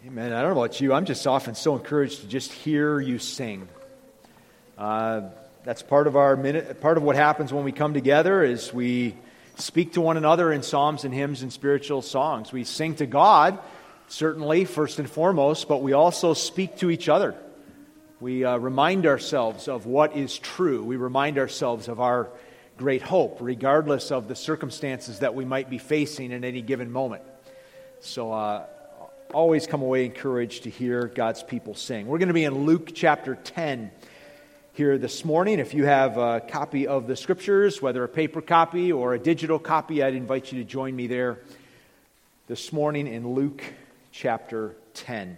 Amen. I don't know about you. I'm just often so encouraged to just hear you sing. That's part of part of what happens when we come together is we speak to one another in psalms and hymns and spiritual songs. We sing to God, certainly, first and foremost, but we also speak to each other. We remind ourselves of what is true. We remind ourselves of our great hope, regardless of the circumstances that we might be facing in any given moment. So, always come away encouraged to hear God's people sing. We're going to be in Luke chapter 10 here this morning. If you have a copy of the Scriptures, whether a paper copy or a digital copy, I'd invite you to join me there this morning in Luke chapter 10.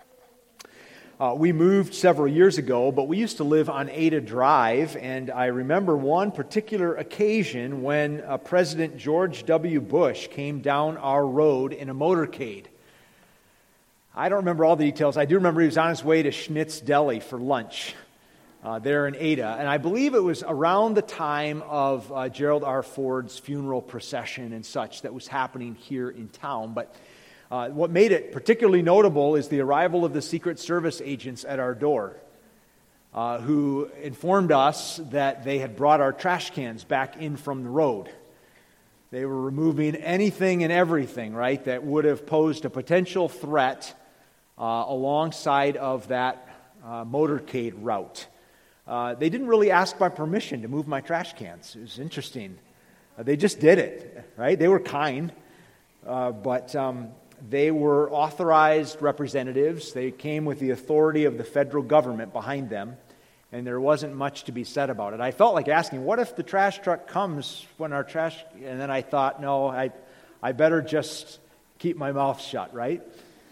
We moved several years ago, but we used to live on Ada Drive, and I remember one particular occasion when President George W. Bush came down our road in a motorcade. I don't remember all the details. I do remember he was on his way to Schnitz Deli for lunch there in Ada. And I believe it was around the time of Gerald R. Ford's funeral procession and such that was happening here in town. But what made it particularly notable is the arrival of the Secret Service agents at our door who informed us that they had brought our trash cans back in from the road. They were removing anything and everything, right, that would have posed a potential threat alongside of that motorcade route. They didn't really ask my permission to move my trash cans. It was interesting. They just did it, right? They were kind, but they were authorized representatives. They came with the authority of the federal government behind them, and there wasn't much to be said about it. I felt like asking, what if the trash truck comes when our trash... And then I thought, no, I better just keep my mouth shut, right?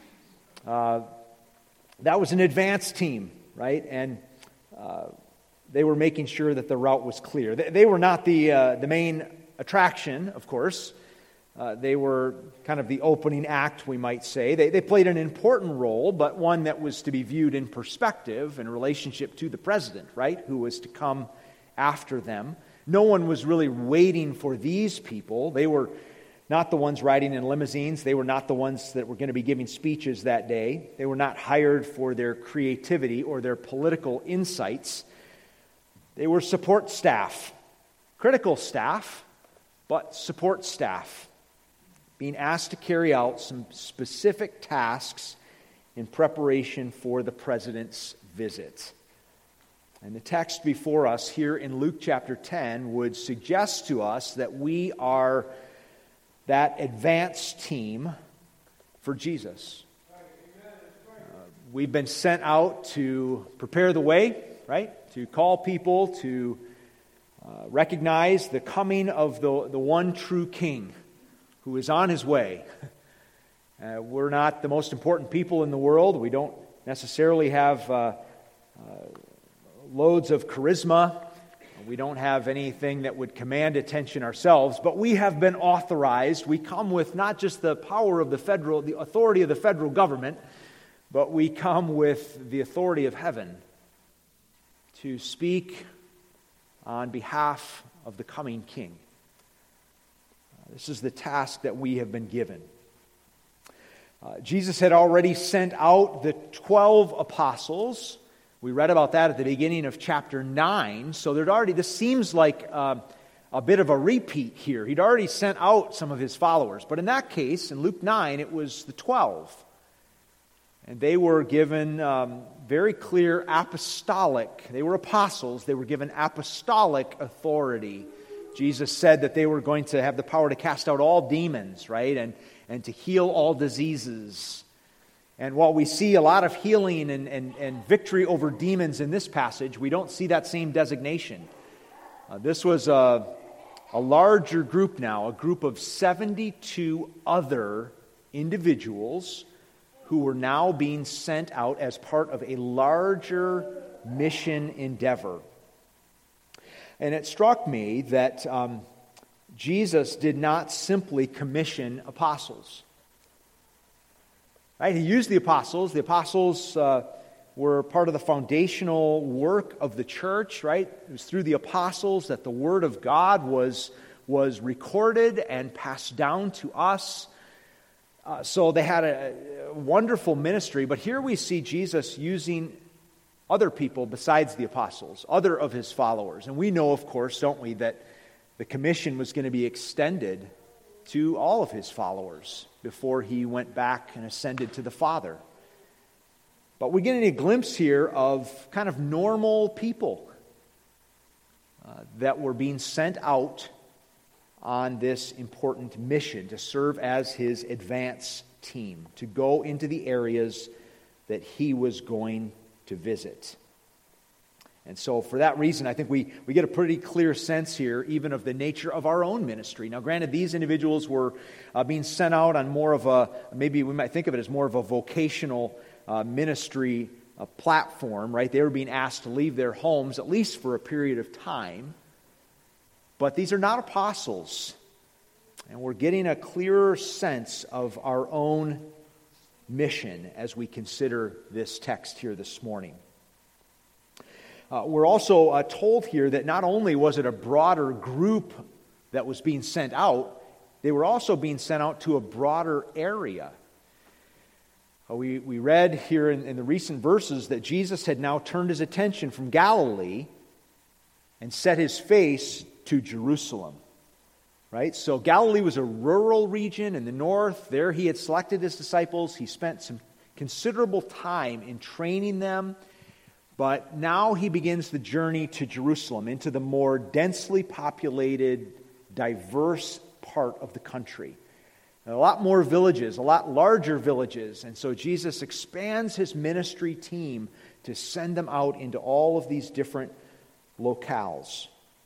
That was an advance team, right? And they were making sure that the route was clear. They were not the main attraction, of course. They were kind of the opening act, we might say. They played an important role, but one that was to be viewed in perspective in relationship to the president, right, who was to come after them. No one was really waiting for these people. They were not the ones riding in limousines. They were not the ones that were going to be giving speeches that day. They were not hired for their creativity or their political insights. They were support staff, critical staff, but support staff, being asked to carry out some specific tasks in preparation for the president's visit. And the text before us here in Luke chapter 10 would suggest to us that we are that advance team for Jesus. We've been sent out to prepare the way, right? To call people to recognize the coming of the one true King who is on his way. We're not the most important people in the world. We don't necessarily have loads of charisma. We don't have anything that would command attention ourselves, but we have been authorized. We come with not just the power of the authority of the federal government, but we come with the authority of heaven to speak on behalf of the coming King. This is the task that we have been given. Jesus had already sent out the 12 apostles. We read about that at the beginning of chapter 9. So this seems like a bit of a repeat here. He'd already sent out some of his followers. But in that case, in Luke 9, it was the 12. And they were given very clear apostolic, they were apostles, they were given apostolic authority. Jesus said that they were going to have the power to cast out all demons, right? And to heal all diseases. And while we see a lot of healing and victory over demons in this passage, we don't see that same designation. This was a larger group now, a group of 72 other individuals who were now being sent out as part of a larger mission endeavor. And it struck me that Jesus did not simply commission apostles. Right? He used the apostles. The apostles were part of the foundational work of the church, right? It was through the apostles that the Word of God was recorded and passed down to us. So they had a wonderful ministry, but here we see Jesus using other people besides the apostles, other of his followers. And we know, of course, don't we, that the commission was going to be extended to all of his followers before he went back and ascended to the Father. But we're getting a glimpse here of kind of normal people that were being sent out on this important mission to serve as his advance team, to go into the areas that he was going to visit. And so for that reason, I think we get a pretty clear sense here even of the nature of our own ministry. Now granted, these individuals were being sent out on more of a, maybe we might think of it as more of a vocational ministry platform, right? They were being asked to leave their homes, at least for a period of time. But these are not apostles. And we're getting a clearer sense of our own mission as we consider this text here this morning. We're also told here that not only was it a broader group that was being sent out, they were also being sent out to a broader area. We read here in the recent verses that Jesus had now turned his attention from Galilee and set his face to Jerusalem. Right? So Galilee was a rural region in the north. There he had selected his disciples. He spent some considerable time in training them. But now he begins the journey to Jerusalem, into the more densely populated, diverse part of the country. And a lot more villages, a lot larger villages. And so Jesus expands his ministry team to send them out into all of these different locales.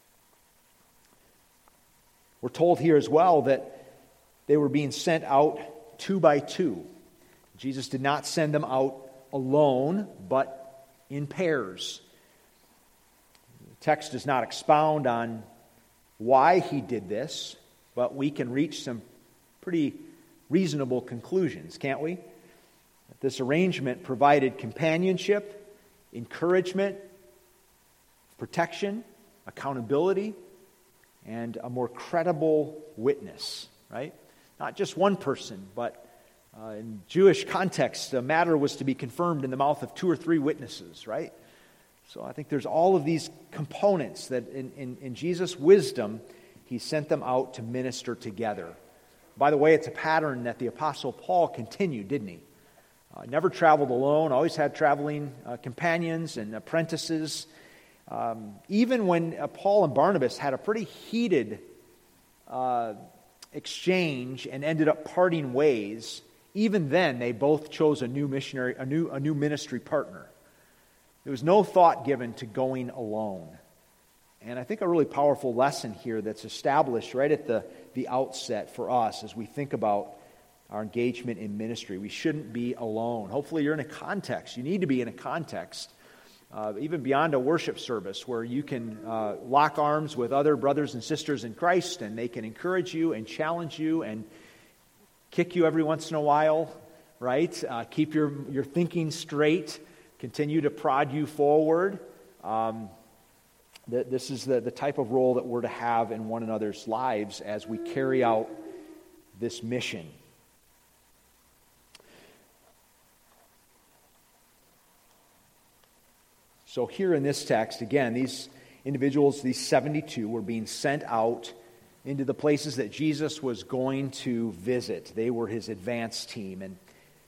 We're told here as well that they were being sent out 2 by 2. Jesus did not send them out alone, but in pairs. The text does not expound on why he did this, but we can reach some pretty reasonable conclusions, can't we? This arrangement provided companionship, encouragement, protection, accountability, and a more credible witness, right? Not just one person, but in Jewish context, the matter was to be confirmed in the mouth of 2 or 3 witnesses, right? So I think there's all of these components that in Jesus' wisdom, he sent them out to minister together. By the way, it's a pattern that the Apostle Paul continued, didn't he? Never traveled alone, always had traveling companions and apprentices. Even when Paul and Barnabas had a pretty heated exchange and ended up parting ways, even then they both chose a new ministry partner. There was no thought given to going alone. And I think a really powerful lesson here that's established right at the outset for us as we think about our engagement in ministry. We shouldn't be alone. Hopefully you're in a context. You need to be in a context even beyond a worship service, where you can lock arms with other brothers and sisters in Christ, and they can encourage you and challenge you and kick you every once in a while, right? Keep your thinking straight, continue to prod you forward. This is the type of role that we're to have in one another's lives as we carry out this mission. So here in this text, again, these individuals, these 72, were being sent out into the places that Jesus was going to visit. They were his advance team. And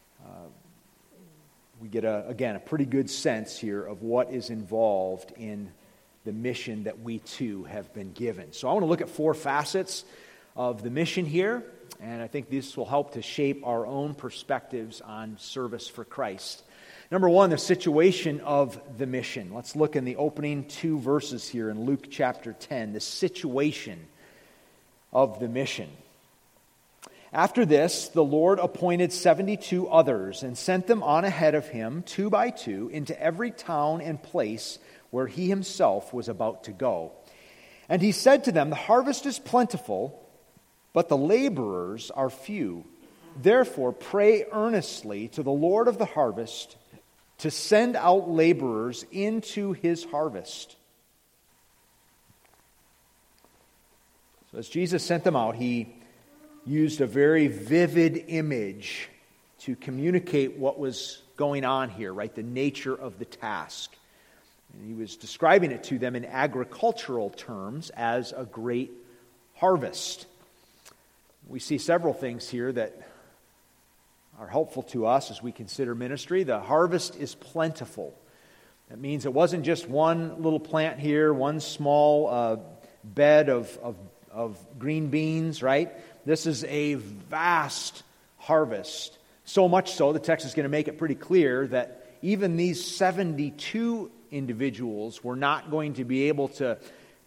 we get, a pretty good sense here of what is involved in the mission that we too have been given. So I want to look at 4 facets of the mission here, and I think this will help to shape our own perspectives on service for Christ. Number 1, the situation of the mission. Let's look in the opening 2 verses here in Luke chapter 10, the situation of the mission. After this, the Lord appointed 72 others and sent them on ahead of him, 2 by 2, into every town and place where he himself was about to go. And he said to them, "The harvest is plentiful, but the laborers are few. Therefore, pray earnestly to the Lord of the harvest to send out laborers into his harvest." So as Jesus sent them out, he used a very vivid image to communicate what was going on here, right? The nature of the task. And he was describing it to them in agricultural terms as a great harvest. We see several things here that are helpful to us as we consider ministry. The harvest is plentiful. That means it wasn't just one little plant here, one small bed of green beans, right? This is a vast harvest. So much so, the text is going to make it pretty clear that even these 72 individuals were not going to be able to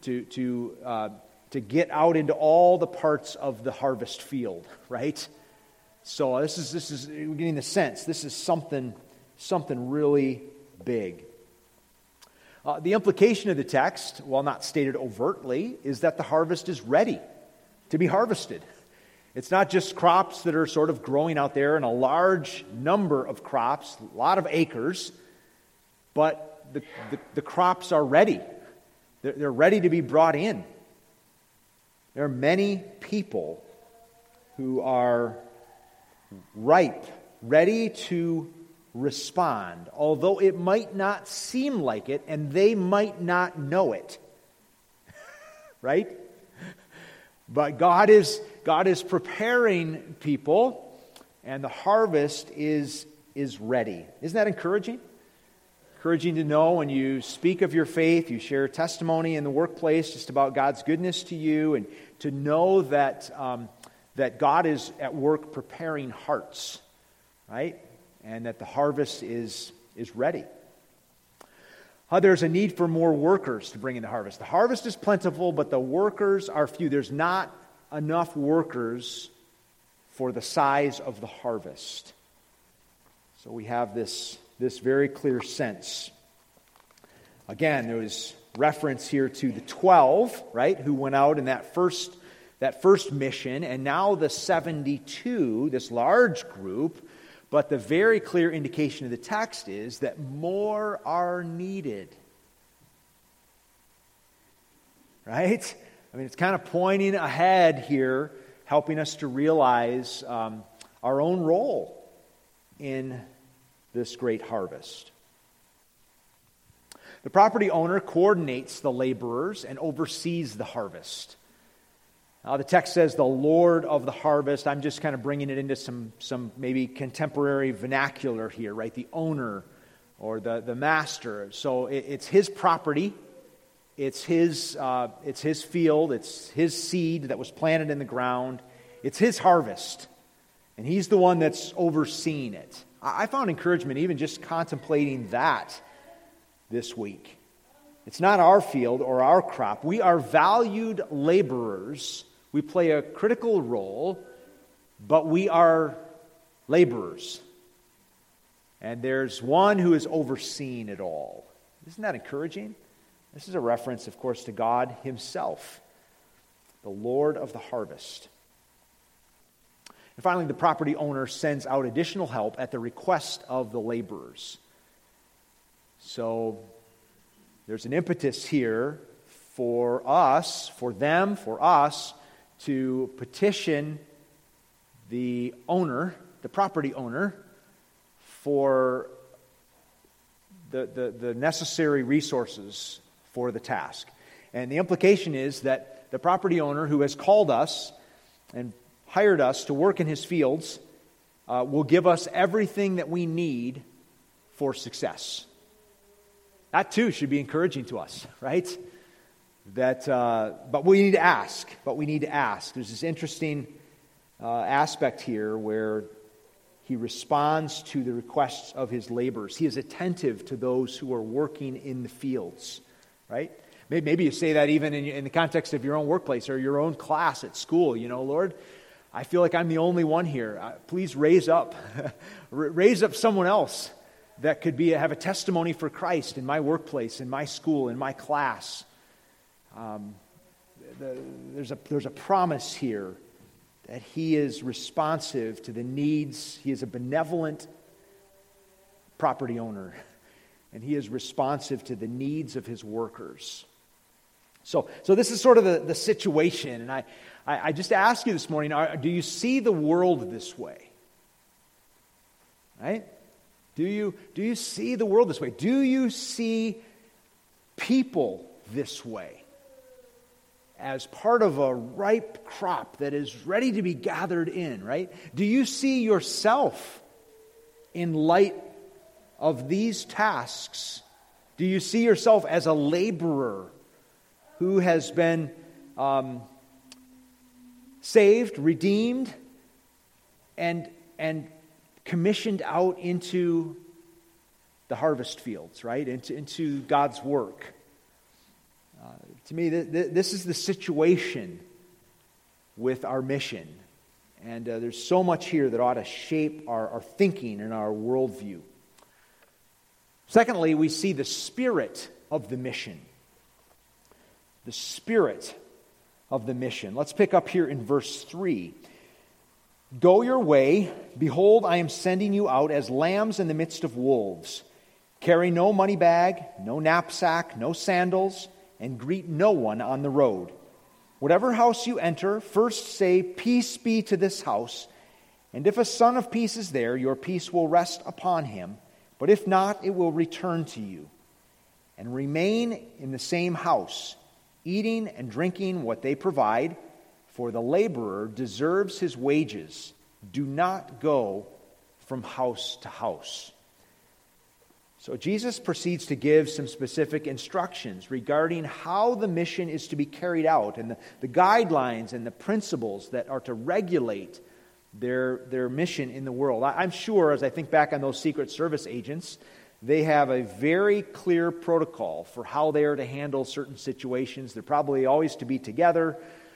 get out into all the parts of the harvest field, right? So this is we're getting the sense this is something really big. The implication of the text, while not stated overtly, is that the harvest is ready to be harvested. It's not just crops that are sort of growing out there in a large number of crops, a lot of acres, but the crops are ready. They're ready to be brought in. There are many people who are ripe, ready to respond, although it might not seem like it, and they might not know it. Right? But God is preparing people, and the harvest is ready. Isn't that encouraging? Encouraging to know when you speak of your faith, you share testimony in the workplace just about God's goodness to you, and to know that that God is at work preparing hearts, right? And that the harvest is ready. There's a need for more workers to bring in the harvest. The harvest is plentiful, but the workers are few. There's not enough workers for the size of the harvest. So we have this very clear sense. Again, there was reference here to the 12, right, who went out in that first mission, and now the 72, this large group. But the very clear indication of the text is that more are needed. Right? I mean, it's kind of pointing ahead here, helping us to realize our own role in this great harvest. The property owner coordinates the laborers and oversees the harvest. The text says the Lord of the harvest. I'm just kind of bringing it into some maybe contemporary vernacular here, right? The owner or the master. So it's his property. It's his field. It's his seed that was planted in the ground. It's his harvest. And he's the one that's overseeing it. I found encouragement even just contemplating that this week. It's not our field or our crop. We are valued laborers. We play a critical role, but we are laborers. And there's one who is overseeing it all. Isn't that encouraging? This is a reference, of course, to God himself, the Lord of the harvest. And finally, the property owner sends out additional help at the request of the laborers. So there's an impetus here for us, for them, for us, to petition the owner, the property owner, for the necessary resources for the task. And the implication is that the property owner who has called us and hired us to work in his fields will give us everything that we need for success. That too should be encouraging to us, right? But we need to ask. There's this interesting aspect here where he responds to the requests of his laborers. He is attentive to those who are working in the fields, right? Maybe you say that even in the context of your own workplace or your own class at school. You know, Lord, I feel like I'm the only one here. Please raise up someone else that could have a testimony for Christ in my workplace, in my school, in my class. There's a promise here that he is responsive to the needs. He is a benevolent property owner, and he is responsive to the needs of his workers. So this is sort of the situation, and I just ask you this morning, do you see the world this way? Right? Do you see the world this way? Do you see people this way? As part of a ripe crop that is ready to be gathered in, right? Do you see yourself in light of these tasks? Do you see yourself as a laborer who has been saved, redeemed, and commissioned out into the harvest fields, right? Into God's work? To me, this is the situation with our mission. And there's so much here that ought to shape our thinking and our worldview. Secondly, we see the spirit of the mission. The spirit of the mission. Let's pick up here in verse 3. Go your way. Behold, I am sending you out as lambs in the midst of wolves. Carry no money bag, no knapsack, no sandals, and greet no one on the road. Whatever house you enter, first say, Peace be to this house. And if a son of peace is there, your peace will rest upon him. But if not, it will return to you. And remain in the same house, eating and drinking what they provide, for the laborer deserves his wages. Do not go from house to house. So Jesus proceeds to give some specific instructions regarding how the mission is to be carried out and the guidelines and the principles that are to regulate their mission in the world. I'm sure, as I think back on those Secret Service agents, they have a very clear protocol for how they are to handle certain situations. They're probably always to be together.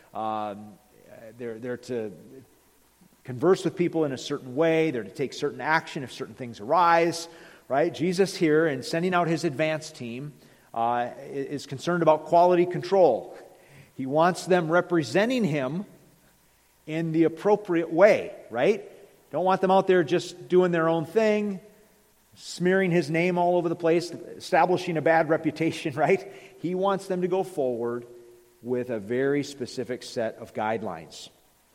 They're to converse with people in a certain way. They're to take certain action if certain things arise. Right? Jesus here, in sending out his advance team, is concerned about quality control. He wants them representing him in the appropriate way, right? Don't want them out there just doing their own thing, smearing his name all over the place, establishing a bad reputation, right? He wants them to go forward with a very specific set of guidelines.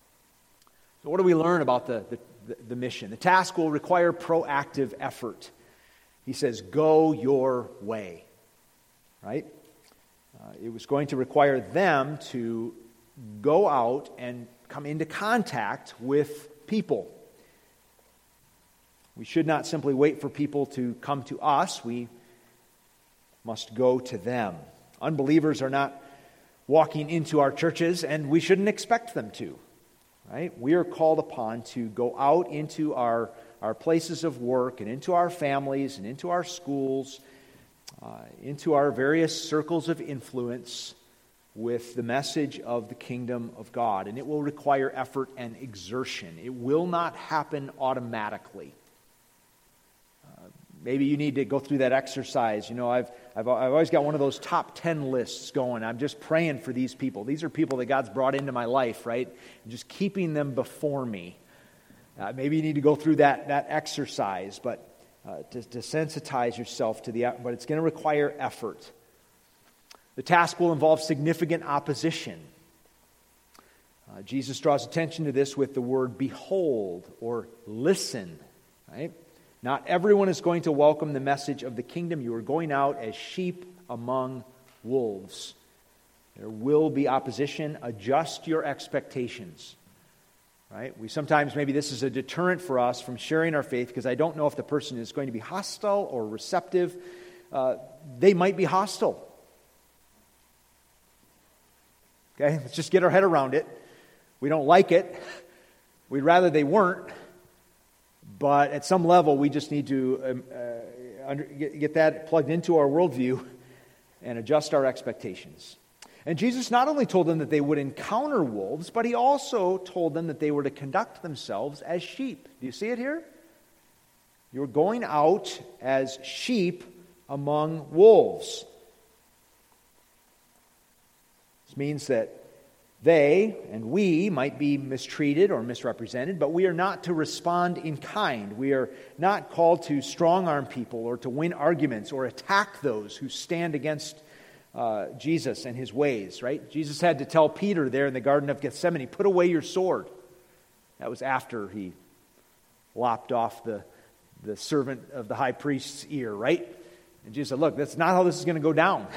So what do we learn about the mission? The task will require proactive effort. He says, go your way, right? It was going to require them to go out and come into contact with people. We should not simply wait for people to come to us. We must go to them. Unbelievers are not walking into our churches, and we shouldn't expect them to, right? We are called upon to go out into our places of work and into our families and into our schools, into our various circles of influence with the message of the kingdom of God. And it will require effort and exertion. It will not happen automatically. Maybe you need to go through that exercise. You know, I've always got one of those top 10 lists going. I'm just praying for these people. These are people that God's brought into my life, right? And just keeping them before me. Maybe you need to go through that exercise, but to sensitize yourself to but it's going to require effort. The task will involve significant opposition. Jesus draws attention to this with the word behold or listen, right? Not everyone is going to welcome the message of the kingdom. You are going out as sheep among wolves. There will be opposition. Adjust your expectations. Right? We sometimes, maybe this is a deterrent for us from sharing our faith because I don't know if the person is going to be hostile or receptive. They might be hostile. Okay, let's just get our head around it. We don't like it. We'd rather they weren't. But at some level, we just need to get that plugged into our worldview and adjust our expectations. And Jesus not only told them that they would encounter wolves, but he also told them that they were to conduct themselves as sheep. Do you see it here? You're going out as sheep among wolves. This means that they and we might be mistreated or misrepresented, but we are not to respond in kind. We are not called to strong-arm people or to win arguments or attack those who stand against Jesus and his ways, right? Jesus had to tell Peter there in the Garden of Gethsemane, put away your sword. That was after he lopped off the servant of the high priest's ear, right? And Jesus said, look, that's not how this is going to go down.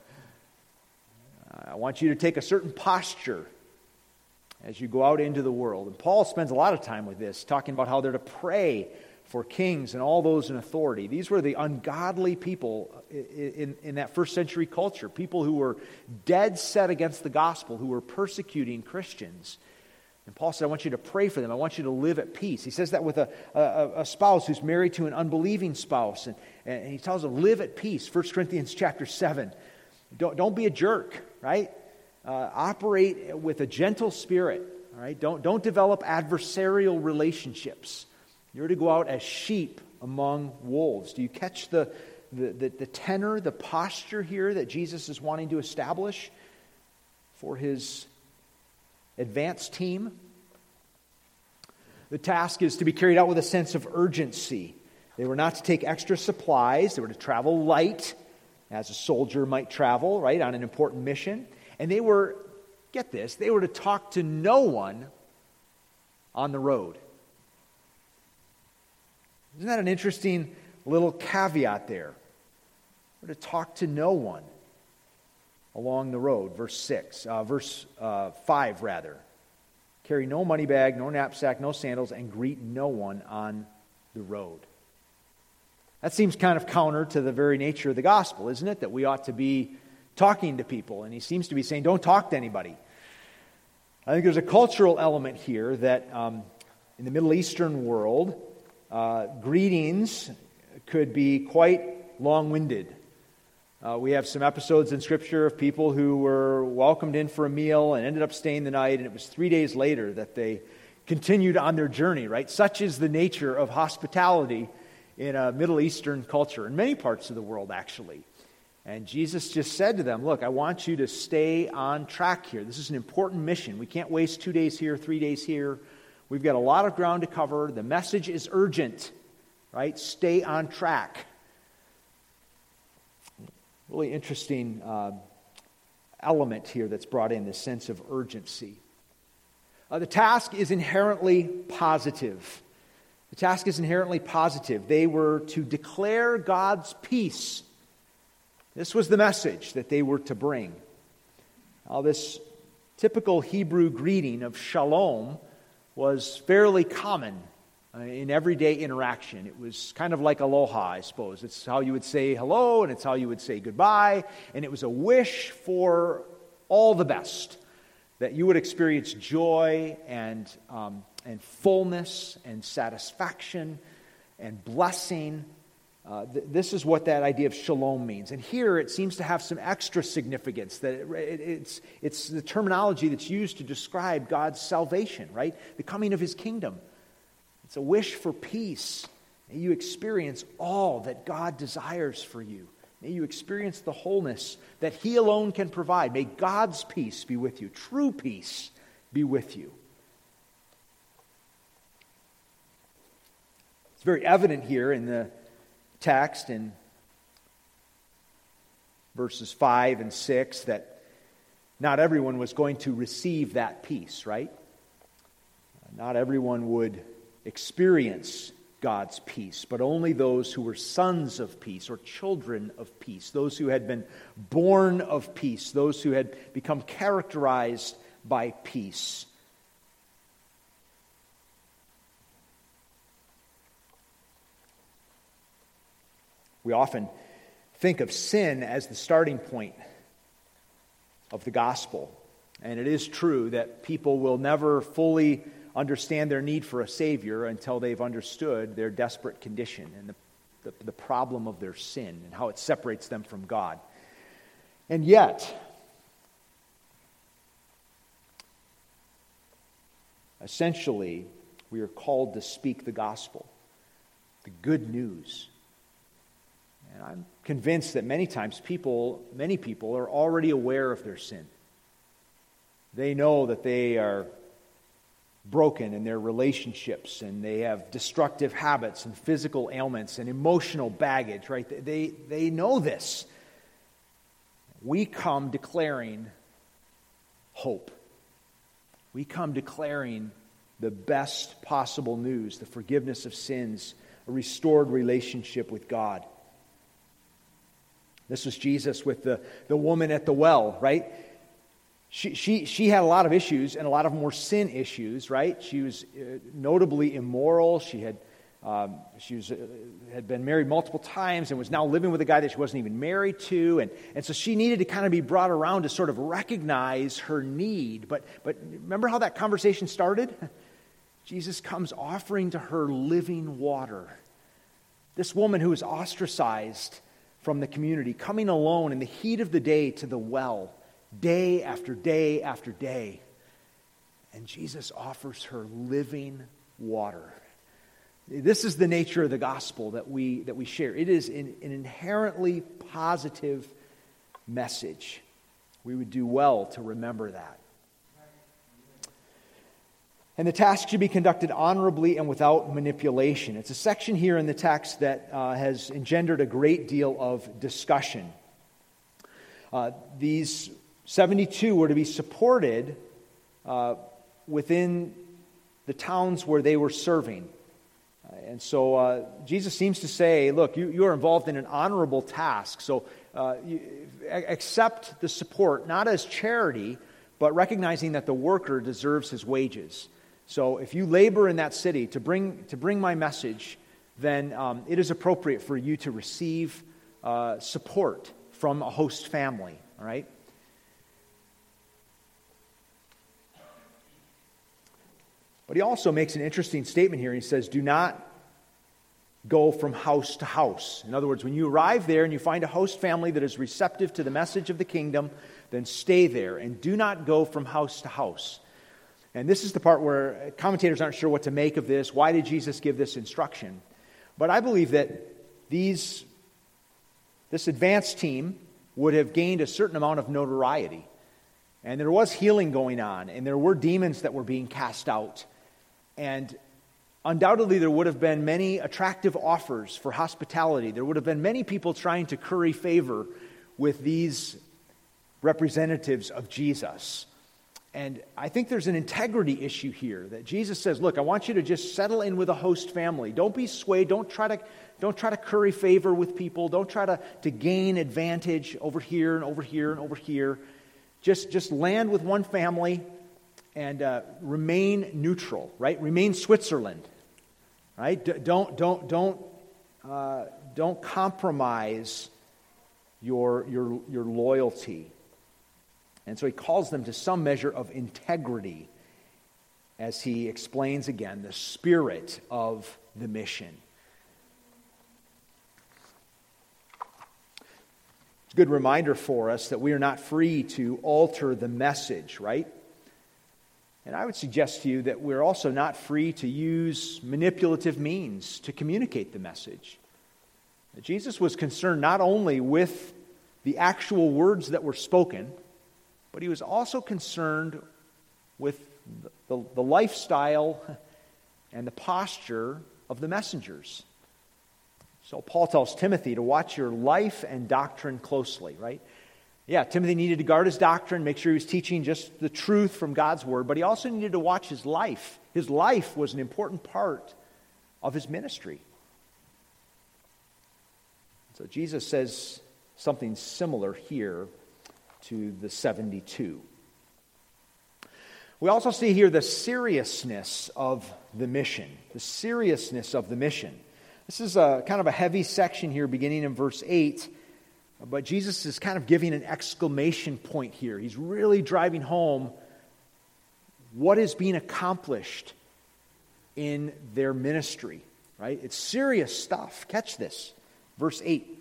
I want you to take a certain posture as you go out into the world. And Paul spends a lot of time with this, talking about how they're to pray for kings and all those in authority. These were the ungodly people in that first century culture, people who were dead set against the gospel, who were persecuting Christians. And Paul said, I want you to pray for them. I want you to live at peace. He says that with a spouse who's married to an unbelieving spouse. And he tells them, live at peace. 1 Corinthians chapter 7. Don't be a jerk, right? Operate with a gentle spirit, all right? Don't develop adversarial relationships. You're to go out as sheep among wolves. Do you catch the tenor, the posture here that Jesus is wanting to establish for his advanced team? The task is to be carried out with a sense of urgency. They were not to take extra supplies. They were to travel light, as a soldier might travel, right, on an important mission. And they were, get this, they were to talk to no one on the road. Isn't that an interesting little caveat there? We're to talk to no one along the road. Verse 5 rather. Carry no money bag, no knapsack, no sandals, and greet no one on the road. That seems kind of counter to the very nature of the gospel, isn't it? That we ought to be talking to people. And he seems to be saying, don't talk to anybody. I think there's a cultural element here that in the Middle Eastern world, greetings could be quite long-winded. We have some episodes in Scripture of people who were welcomed in for a meal and ended up staying the night, and it was 3 days later that they continued on their journey, right? Such is the nature of hospitality in a Middle Eastern culture, in many parts of the world, actually. And Jesus just said to them, look, I want you to stay on track here. This is an important mission. We can't waste 2 days here, 3 days here. We've got a lot of ground to cover. The message is urgent, right? Stay on track. Really interesting element here that's brought in, this sense of urgency. The task is inherently positive. The task is inherently positive. They were to declare God's peace. This was the message that they were to bring. Now, this typical Hebrew greeting of shalom was fairly common in everyday interaction. It was kind of like aloha, I suppose. It's how you would say hello, and it's how you would say goodbye. And it was a wish for all the best, that you would experience joy and fullness and satisfaction and blessing. This is what that idea of shalom means. And here it seems to have some extra significance, that it's the terminology that's used to describe God's salvation, right? The coming of his kingdom. It's a wish for peace. May you experience all that God desires for you. May you experience the wholeness that he alone can provide. May God's peace be with you. True peace be with you. It's very evident here in the text in verses 5 and 6 that not everyone was going to receive that peace, right? Not everyone would experience God's peace, but only those who were sons of peace or children of peace, those who had been born of peace, those who had become characterized by peace. We often think of sin as the starting point of the gospel. And it is true that people will never fully understand their need for a Savior until they've understood their desperate condition and the problem of their sin and how it separates them from God. And yet, essentially, we are called to speak the gospel, the good news. And I'm convinced that many times many people are already aware of their sin. They know that they are broken in their relationships, and they have destructive habits and physical ailments and emotional baggage, right? They know this. we come declaring hope. We come declaring the best possible news, the forgiveness of sins, a restored relationship with God. This was Jesus with the woman at the well, right? She had a lot of issues, and a lot of them were sin issues, right? She was notably immoral. She had been married multiple times and was now living with a guy that she wasn't even married to. And so she needed to kind of be brought around to sort of recognize her need. But remember how that conversation started? Jesus comes offering to her living water. This woman who was ostracized from the community, coming alone in the heat of the day to the well, day after day after day. And Jesus offers her living water. This is the nature of the gospel that we share. It is an inherently positive message. We would do well to remember that. And the task should be conducted honorably and without manipulation. It's a section here in the text that has engendered a great deal of discussion. These 72 were to be supported within the towns where they were serving. And so Jesus seems to say, look, you are involved in an honorable task. So accept the support, not as charity, but recognizing that the worker deserves his wages. So if you labor in that city to bring my message, then it is appropriate for you to receive support from a host family, all right? But he also makes an interesting statement here. He says, do not go from house to house. In other words, when you arrive there and you find a host family that is receptive to the message of the kingdom, then stay there and do not go from house to house. And this is the part where commentators aren't sure what to make of this. Why did Jesus give this instruction? But I believe that this advance team would have gained a certain amount of notoriety. And there was healing going on, and there were demons that were being cast out. And undoubtedly there would have been many attractive offers for hospitality. There would have been many people trying to curry favor with these representatives of Jesus. And I think there's an integrity issue here that Jesus says, look, I want you to just settle in with a host family. Don't be swayed. Don't try to curry favor with people. Don't try to gain advantage over here and over here and over here. Just land with one family and remain neutral, right? Remain Switzerland, right? Don't compromise your loyalty. And so he calls them to some measure of integrity as he explains again the spirit of the mission. It's a good reminder for us that we are not free to alter the message, right? And I would suggest to you that we're also not free to use manipulative means to communicate the message. Jesus was concerned not only with the actual words that were spoken, but he was also concerned with the lifestyle and the posture of the messengers. So Paul tells Timothy to watch your life and doctrine closely, right? Yeah, Timothy needed to guard his doctrine, make sure he was teaching just the truth from God's word, but he also needed to watch his life. His life was an important part of his ministry. So Jesus says something similar here to the 72. We also see here the seriousness of the mission. The seriousness of the mission. This is kind of a heavy section here beginning in verse 8, but Jesus is kind of giving an exclamation point here. He's really driving home what is being accomplished in their ministry, right? It's serious stuff. Catch this. Verse 8.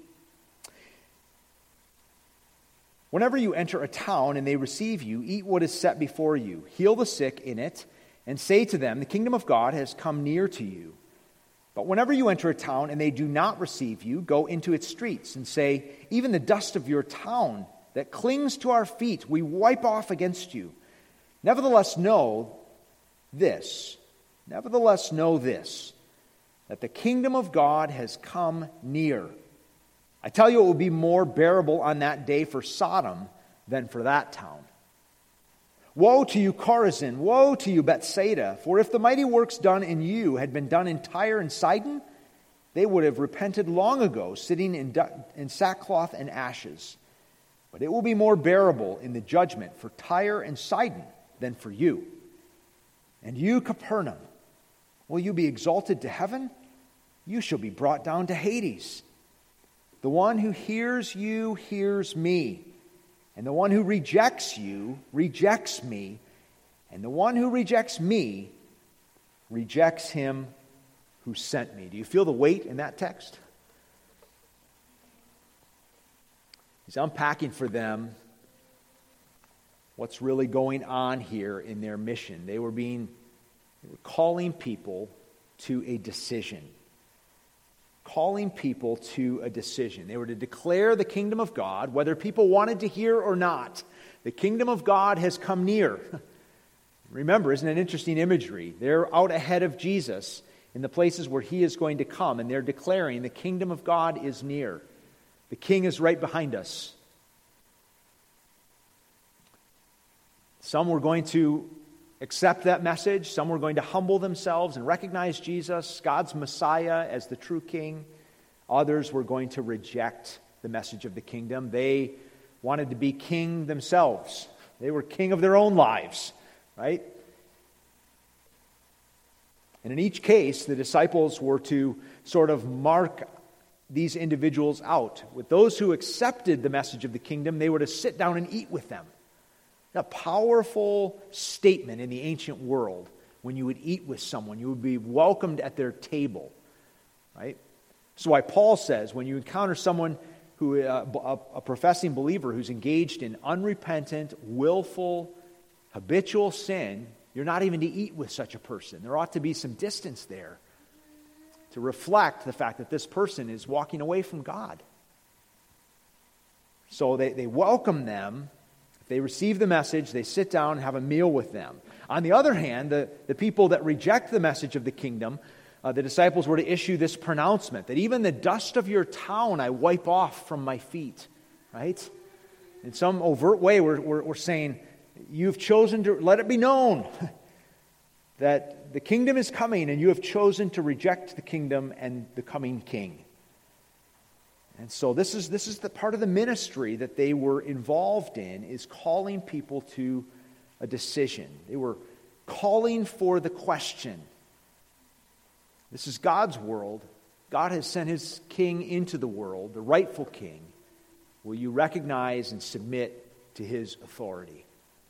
Whenever you enter a town and they receive you, eat what is set before you, heal the sick in it, and say to them, the kingdom of God has come near to you. But whenever you enter a town and they do not receive you, go into its streets and say, even the dust of your town that clings to our feet, we wipe off against you. Nevertheless, know this, that the kingdom of God has come near. I tell you, it will be more bearable on that day for Sodom than for that town. Woe to you, Chorazin! Woe to you, Bethsaida! For if the mighty works done in you had been done in Tyre and Sidon, they would have repented long ago, sitting in sackcloth and ashes. But it will be more bearable in the judgment for Tyre and Sidon than for you. And you, Capernaum, will you be exalted to heaven? You shall be brought down to Hades. The one who hears you hears me, and the one who rejects you rejects me, and the one who rejects me rejects him who sent me. Do you feel the weight in that text? He's unpacking for them what's really going on here in their mission. They were calling people to a decision. Calling people to a decision. They were to declare the kingdom of God, whether people wanted to hear or not. The kingdom of God has come near. Remember, isn't it interesting imagery? They're out ahead of Jesus in the places where he is going to come, and they're declaring the kingdom of God is near. The king is right behind us. Some were going to accept that message. Some were going to humble themselves and recognize Jesus, God's Messiah, as the true king. Others were going to reject the message of the kingdom. They wanted to be king themselves. They were king of their own lives, right? And in each case, the disciples were to sort of mark these individuals out. With those who accepted the message of the kingdom, they were to sit down and eat with them. A powerful statement in the ancient world. When you would eat with someone, you would be welcomed at their table, right? So why Paul says, when you encounter someone who, a professing believer who's engaged in unrepentant, willful, habitual sin, you're not even to eat with such a person. There ought to be some distance there to reflect the fact that this person is walking away from God. So they welcome them. They receive the message, they sit down and have a meal with them. On the other hand, the people that reject the message of the kingdom, the disciples were to issue this pronouncement, that even the dust of your town I wipe off from my feet. Right? In some overt way, we're saying, you've chosen to, let it be known that the kingdom is coming and you have chosen to reject the kingdom and the coming king. And so this is the part of the ministry that they were involved in, is calling people to a decision. They were calling for the question. This is God's world. God has sent his king into the world, the rightful king. Will you recognize and submit to his authority?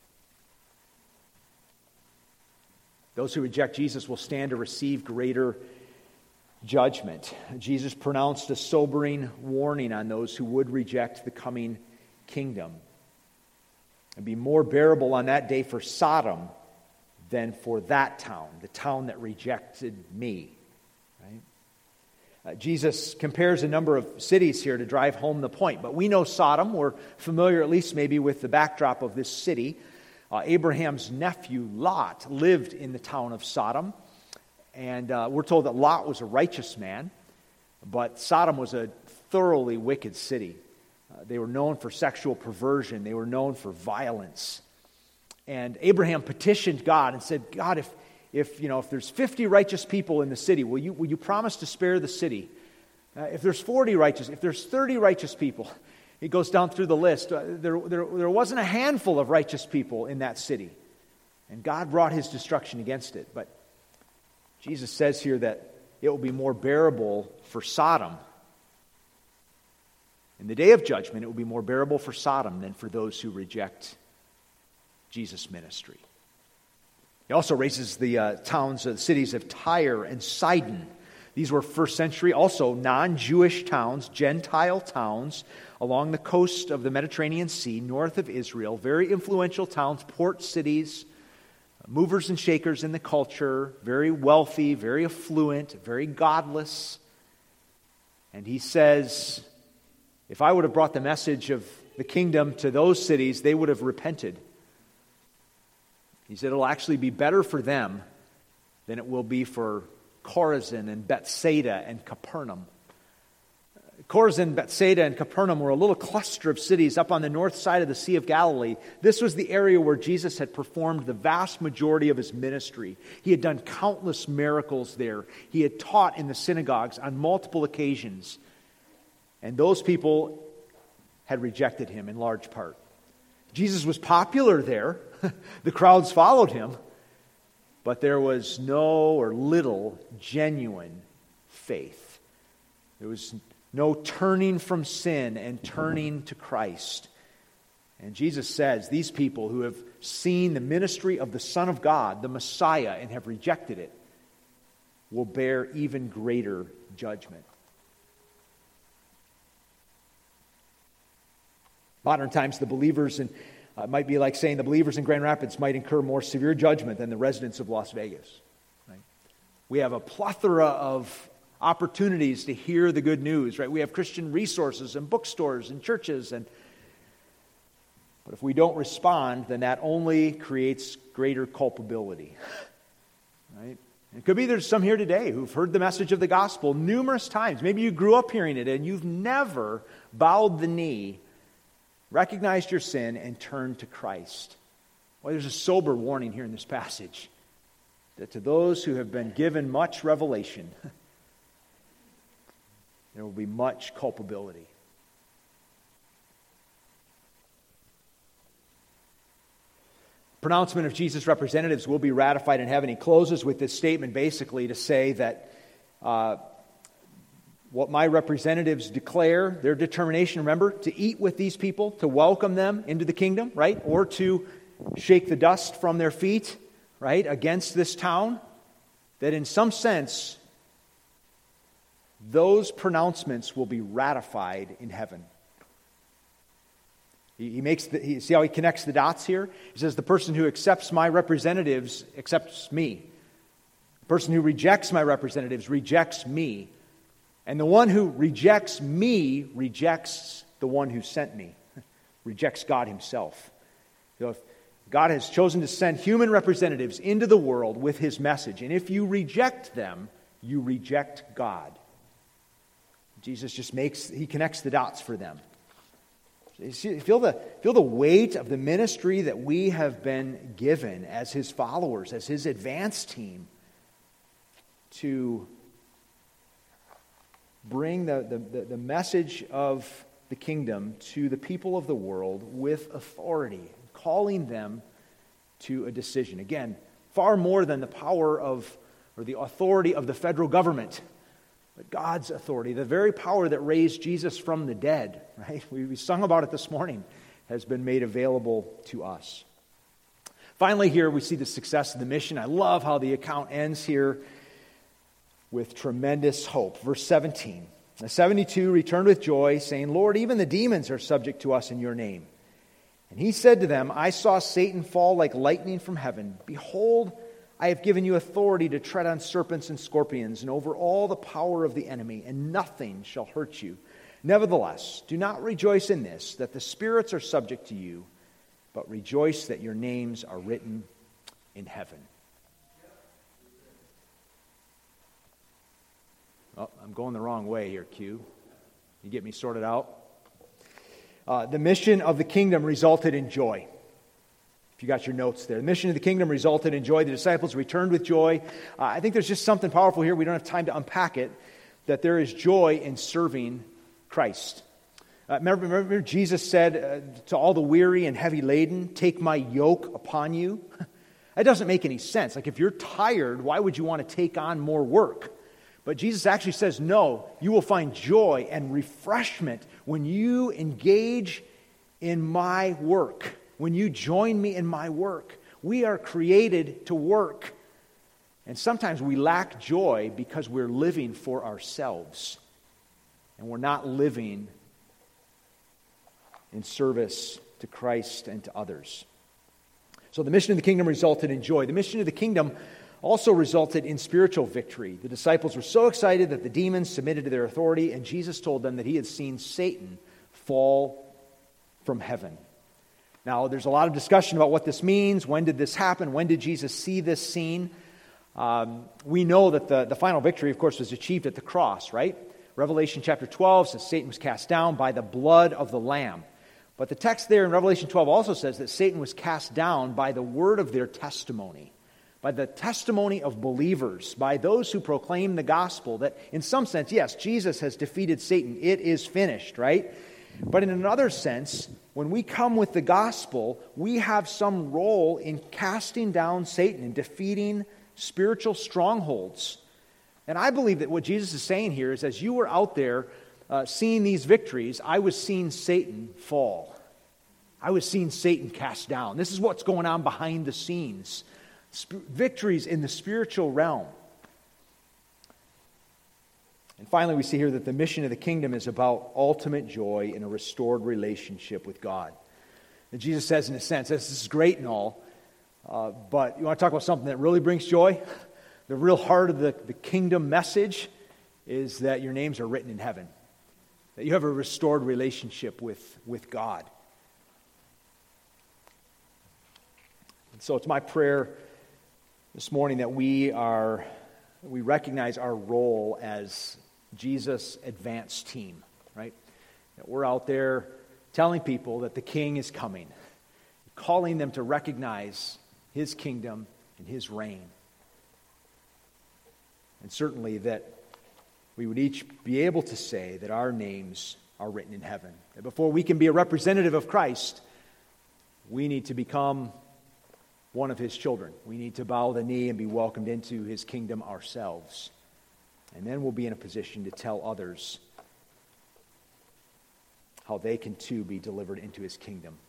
Those who reject Jesus will stand to receive greater judgment. Jesus pronounced a sobering warning on those who would reject the coming kingdom. It'd be more bearable on that day for Sodom than for that town, the town that rejected me. Right? Jesus compares a number of cities here to drive home the point. But we know Sodom. We're familiar at least maybe with the backdrop of this city. Abraham's nephew Lot lived in the town of Sodom. And we're told that Lot was a righteous man, but Sodom was a thoroughly wicked city. They were known for sexual perversion. They were known for violence. And Abraham petitioned God and said, God, if there's 50 righteous people in the city, will you promise to spare the city? If there's 40 righteous, if there's 30 righteous people, he goes down through the list. There wasn't a handful of righteous people in that city. And God brought his destruction against it. But Jesus says here that it will be more bearable for Sodom. In the day of judgment, it will be more bearable for Sodom than for those who reject Jesus' ministry. He also raises the cities of Tyre and Sidon. These were first century, also non-Jewish towns, Gentile towns along the coast of the Mediterranean Sea, north of Israel. Very influential towns, port cities, movers and shakers in the culture, very wealthy, very affluent, very godless. And he says, if I would have brought the message of the kingdom to those cities, they would have repented. He said it'll actually be better for them than it will be for Chorazin and Bethsaida and Capernaum. Chorazin, Bethsaida, and Capernaum were a little cluster of cities up on the north side of the Sea of Galilee. This was the area where Jesus had performed the vast majority of his ministry. He had done countless miracles there. He had taught in the synagogues on multiple occasions. And those people had rejected him in large part. Jesus was popular there. The crowds followed him. But there was no or little genuine faith. There was no turning from sin and turning to Christ. And Jesus says these people who have seen the ministry of the Son of God, the Messiah, and have rejected it, will bear even greater judgment. Modern times, the believers in might be like saying the believers in Grand Rapids might incur more severe judgment than the residents of Las Vegas. Right? We have a plethora of opportunities to hear the good news, right? We have Christian resources and bookstores and churches, but if we don't respond, then that only creates greater culpability, right? It could be there's some here today who've heard the message of the gospel numerous times. Maybe you grew up hearing it and you've never bowed the knee, recognized your sin, and turned to Christ. Well, there's a sober warning here in this passage that to those who have been given much revelation, there will be much culpability. Pronouncement of Jesus' representatives will be ratified in heaven. He closes with this statement basically to say that what my representatives declare, their determination, remember, to eat with these people, to welcome them into the kingdom, right? Or to shake the dust from their feet, right, against this town, that in some sense, those pronouncements will be ratified in heaven. See how he connects the dots here? He says, the person who accepts my representatives accepts me. The person who rejects my representatives rejects me. And the one who rejects me rejects the one who sent me, rejects God himself. So if God has chosen to send human representatives into the world with his message, and if you reject them, you reject God. Jesus just he connects the dots for them. You see, feel the weight of the ministry that we have been given as his followers, as his advance team, to bring the message of the kingdom to the people of the world with authority, calling them to a decision. Again, far more than the power of, or the authority of the federal government, but God's authority, the very power that raised Jesus from the dead, right? We sung about it this morning, has been made available to us. Finally, here we see the success of the mission. I love how the account ends here with tremendous hope. Verse 17, the 72 returned with joy, saying, Lord, even the demons are subject to us in your name. And he said to them, I saw Satan fall like lightning from heaven. Behold, I have given you authority to tread on serpents and scorpions and over all the power of the enemy, and nothing shall hurt you. Nevertheless, do not rejoice in this, that the spirits are subject to you, but rejoice that your names are written in heaven. Oh, I'm going the wrong way here, Q. You get me sorted out? The mission of the kingdom resulted in joy. If you got your notes there. The mission of the kingdom resulted in joy. The disciples returned with joy. I think there's just something powerful here. We don't have time to unpack it. That there is joy in serving Christ. Remember Jesus said to all the weary and heavy laden, take my yoke upon you. That doesn't make any sense. Like if you're tired, why would you want to take on more work? But Jesus actually says, no, you will find joy and refreshment when you engage in my work. When you join me in my work. We are created to work. And sometimes we lack joy because we're living for ourselves. And we're not living in service to Christ and to others. So the mission of the kingdom resulted in joy. The mission of the kingdom also resulted in spiritual victory. The disciples were so excited that the demons submitted to their authority, and Jesus told them that he had seen Satan fall from heaven. Now, there's a lot of discussion about what this means. When did this happen? When did Jesus see this scene? We know that the final victory, of course, was achieved at the cross, right? Revelation chapter 12 says Satan was cast down by the blood of the Lamb. But the text there in Revelation 12 also says that Satan was cast down by the word of their testimony, by the testimony of believers, by those who proclaim the gospel, that in some sense, yes, Jesus has defeated Satan. It is finished, right? But in another sense, when we come with the gospel, we have some role in casting down Satan and defeating spiritual strongholds. And I believe that what Jesus is saying here is, as you were out there seeing these victories, I was seeing Satan fall. I was seeing Satan cast down. This is what's going on behind the scenes. Victories in the spiritual realm. And finally, we see here that the mission of the kingdom is about ultimate joy in a restored relationship with God. And Jesus says, in a sense, this is great and all, but you want to talk about something that really brings joy? The real heart of the kingdom message is that your names are written in heaven, that you have a restored relationship with God. And so it's my prayer this morning that we recognize our role as Jesus' advance team, right? That we're out there telling people that the King is coming, calling them to recognize His kingdom and His reign. And certainly that we would each be able to say that our names are written in heaven. That before we can be a representative of Christ, we need to become one of His children. We need to bow the knee and be welcomed into His kingdom ourselves. And then we'll be in a position to tell others how they can too be delivered into His kingdom.